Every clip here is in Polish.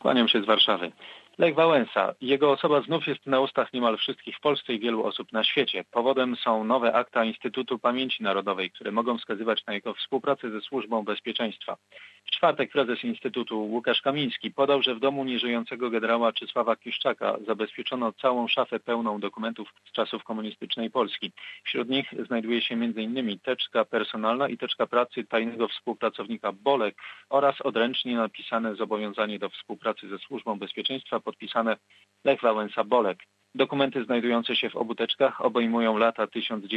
Kłaniam się z Warszawy. Lech Wałęsa. Jego osoba znów jest na ustach niemal wszystkich w Polsce i wielu osób na świecie. Powodem są nowe akta Instytutu Pamięci Narodowej, które mogą wskazywać na jego współpracę ze Służbą Bezpieczeństwa. W czwartek prezes Instytutu Łukasz Kamiński podał, że w domu nieżyjącego generała Czesława Kiszczaka zabezpieczono całą szafę pełną dokumentów z czasów komunistycznej Polski. Wśród nich znajduje się m.in. teczka personalna i teczka pracy tajnego współpracownika Bolek oraz odręcznie napisane zobowiązanie do współpracy ze Służbą Bezpieczeństwa podpisane Lech Wałęsa Bolek. Dokumenty znajdujące się w obu teczkach obejmują lata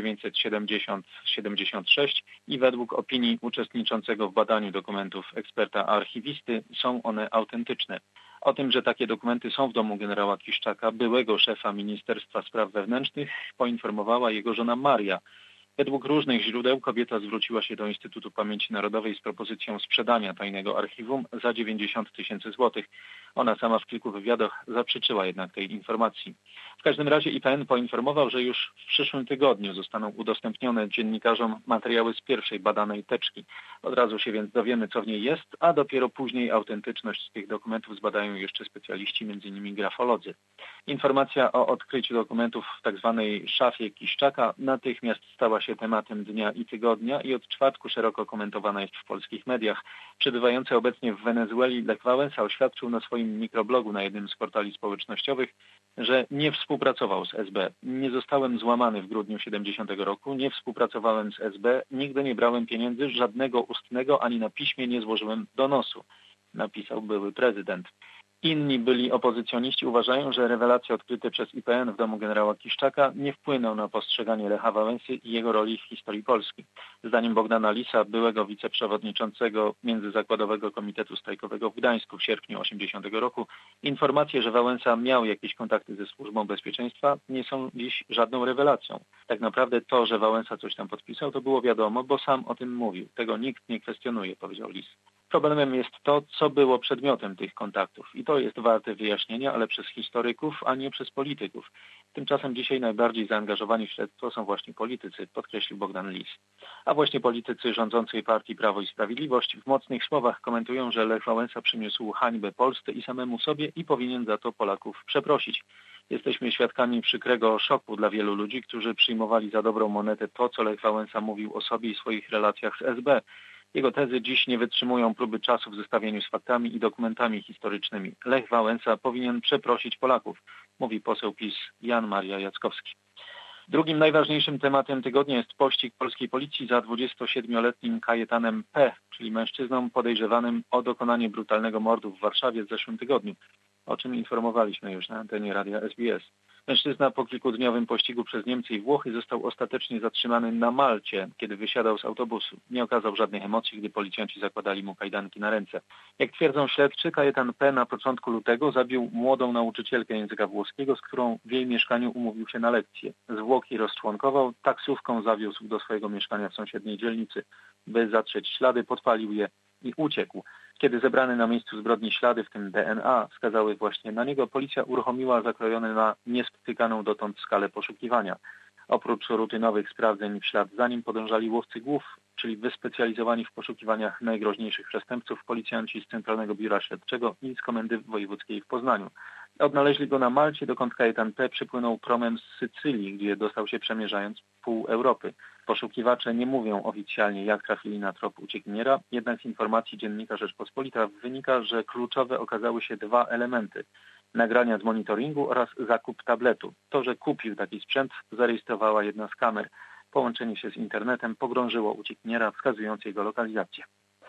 1970-76 i według opinii uczestniczącego w badaniu dokumentów eksperta archiwisty są one autentyczne. O tym, że takie dokumenty są w domu generała Kiszczaka, byłego szefa Ministerstwa Spraw Wewnętrznych, poinformowała jego żona Maria. Według różnych źródeł kobieta zwróciła się do Instytutu Pamięci Narodowej z propozycją sprzedania tajnego archiwum za 90 000 złotych. Ona sama w kilku wywiadach zaprzeczyła jednak tej informacji. W każdym razie IPN poinformował, że już w przyszłym tygodniu zostaną udostępnione dziennikarzom materiały z pierwszej badanej teczki. Od razu się więc dowiemy, co w niej jest, a dopiero później autentyczność tych dokumentów zbadają jeszcze specjaliści, m.in. grafolodzy. Informacja o odkryciu dokumentów w tzw. szafie Kiszczaka natychmiast stała się tematem dnia i tygodnia i od czwartku szeroko komentowana jest w polskich mediach. Przebywający obecnie w Wenezueli Lech Wałęsa oświadczył na swoim mikroblogu na jednym z portali społecznościowych, że nie współpracował z SB. Nie zostałem złamany w grudniu 70 roku, nie współpracowałem z SB, nigdy nie brałem pieniędzy, żadnego ustnego ani na piśmie nie złożyłem donosu, napisał były prezydent. Inni byli opozycjoniści uważają, że rewelacje odkryte przez IPN w domu generała Kiszczaka nie wpłyną na postrzeganie Lecha Wałęsy i jego roli w historii Polski. Zdaniem Bogdana Lisa, byłego wiceprzewodniczącego Międzyzakładowego Komitetu Strajkowego w Gdańsku w sierpniu 80 roku, informacje, że Wałęsa miał jakieś kontakty ze Służbą Bezpieczeństwa, nie są dziś żadną rewelacją. Tak naprawdę to, że Wałęsa coś tam podpisał, to było wiadomo, bo sam o tym mówił. Tego nikt nie kwestionuje, powiedział Lis. Problemem jest to, co było przedmiotem tych kontaktów i to jest warte wyjaśnienia, ale przez historyków, a nie przez polityków. Tymczasem dzisiaj najbardziej zaangażowani w śledztwo są właśnie politycy, podkreślił Bogdan Lis. A właśnie politycy rządzącej partii Prawo i Sprawiedliwość w mocnych słowach komentują, że Lech Wałęsa przyniósł hańbę Polsce i samemu sobie i powinien za to Polaków przeprosić. Jesteśmy świadkami przykrego szoku dla wielu ludzi, którzy przyjmowali za dobrą monetę to, co Lech Wałęsa mówił o sobie i swoich relacjach z SB. Jego tezy dziś nie wytrzymują próby czasu w zestawieniu z faktami i dokumentami historycznymi. Lech Wałęsa powinien przeprosić Polaków, mówi poseł PiS Jan Maria Jackowski. Drugim najważniejszym tematem tygodnia jest pościg polskiej policji za 27-letnim Kajetanem P., czyli mężczyzną podejrzewanym o dokonanie brutalnego mordu w Warszawie w zeszłym tygodniu, o czym informowaliśmy już na antenie radia SBS. Mężczyzna po kilkudniowym pościgu przez Niemcy i Włochy został ostatecznie zatrzymany na Malcie, kiedy wysiadał z autobusu. Nie okazał żadnych emocji, gdy policjanci zakładali mu kajdanki na ręce. Jak twierdzą śledczy, Kajetan P. na początku lutego zabił młodą nauczycielkę języka włoskiego, z którą w jej mieszkaniu umówił się na lekcję. Zwłoki rozczłonkował, taksówką zawiózł do swojego mieszkania w sąsiedniej dzielnicy. By zatrzeć ślady, podpalił je i uciekł. Kiedy zebrane na miejscu zbrodni ślady, w tym DNA, wskazały właśnie na niego, policja uruchomiła zakrojone na niespotykaną dotąd skalę poszukiwania. Oprócz rutynowych sprawdzeń w ślad za nim podążali łowcy głów, czyli wyspecjalizowani w poszukiwaniach najgroźniejszych przestępców policjanci z Centralnego Biura Śledczego i z Komendy Wojewódzkiej w Poznaniu. Odnaleźli go na Malcie, dokąd Kajetan P. przypłynął promem z Sycylii, gdzie dostał się przemierzając pół Europy. Poszukiwacze nie mówią oficjalnie, jak trafili na trop uciekiniera, jednak z informacji dziennika Rzeczpospolita wynika, że kluczowe okazały się dwa elementy: nagrania z monitoringu oraz zakup tabletu. To, że kupił taki sprzęt, zarejestrowała jedna z kamer. Połączenie się z internetem pogrążyło uciekiniera, wskazując jego lokalizację.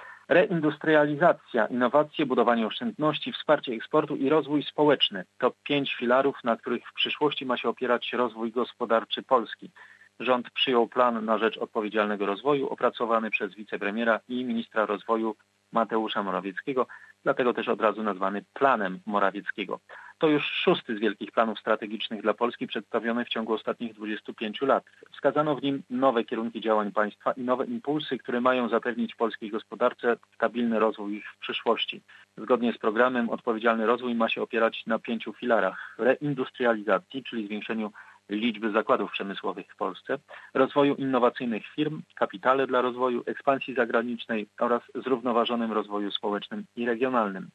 Reindustrializacja, innowacje, budowanie oszczędności, wsparcie eksportu i rozwój społeczny to 5 filarów, na których w przyszłości ma się opierać rozwój gospodarczy Polski. Rząd przyjął plan na rzecz odpowiedzialnego rozwoju opracowany przez wicepremiera i ministra rozwoju Mateusza Morawieckiego, dlatego też od razu nazwany Planem Morawieckiego. To już 6. z wielkich planów strategicznych dla Polski przedstawiony w ciągu ostatnich 25 lat. Wskazano w nim nowe kierunki działań państwa i nowe impulsy, które mają zapewnić polskiej gospodarce stabilny rozwój w przyszłości. Zgodnie z programem odpowiedzialny rozwój ma się opierać na 5 filarach: reindustrializacji, czyli zwiększeniu liczby zakładów przemysłowych w Polsce, rozwoju innowacyjnych firm, kapitale dla rozwoju, ekspansji zagranicznej oraz zrównoważonym rozwoju społecznym i regionalnym.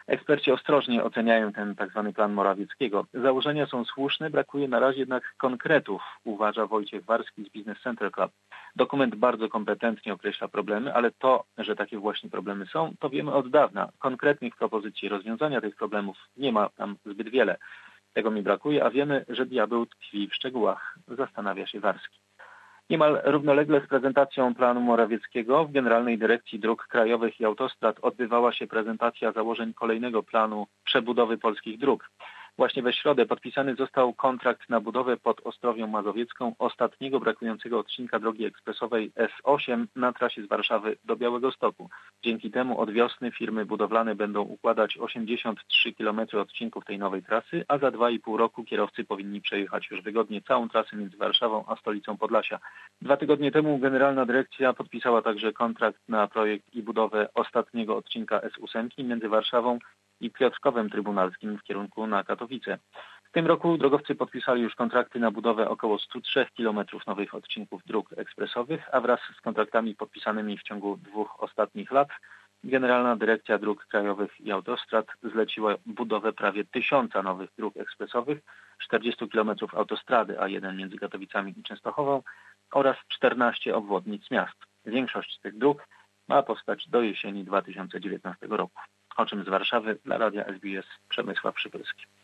Eksperci ostrożnie oceniają ten tzw. plan Morawieckiego. Założenia są słuszne, brakuje na razie jednak konkretów, uważa Wojciech Warski z Business Central Club. Dokument bardzo kompetentnie określa problemy, ale to, że takie właśnie problemy są, to wiemy od dawna. Konkretnych propozycji rozwiązania tych problemów nie ma tam zbyt wiele. Tego mi brakuje, a wiemy, że diabeł tkwi w szczegółach, zastanawia się Warski. Niemal równolegle z prezentacją planu Morawieckiego w Generalnej Dyrekcji Dróg Krajowych i Autostrad odbywała się prezentacja założeń kolejnego planu przebudowy polskich dróg. Właśnie we środę podpisany został kontrakt na budowę pod Ostrowią Mazowiecką ostatniego brakującego odcinka drogi ekspresowej S8 na trasie z Warszawy do Białegostoku. Dzięki temu od wiosny firmy budowlane będą układać 83 km odcinków tej nowej trasy, a za 2,5 roku kierowcy powinni przejechać już wygodnie całą trasę między Warszawą a stolicą Podlasia. 2 tygodnie temu Generalna Dyrekcja podpisała także kontrakt na projekt i budowę ostatniego odcinka S8 między Warszawą i Piotrkowem Trybunalskim w kierunku na Katowice. W tym roku drogowcy podpisali już kontrakty na budowę około 103 km nowych odcinków dróg ekspresowych, a wraz z kontraktami podpisanymi w ciągu 2 ostatnich lat Generalna Dyrekcja Dróg Krajowych i Autostrad zleciła budowę prawie 1000 nowych dróg ekspresowych, 40 km autostrady A1 między Katowicami i Częstochową oraz 14 obwodnic miast. Większość z tych dróg ma powstać do jesieni 2019 roku. O czym z Warszawy dla Radia SBS Przemysław Szypylski.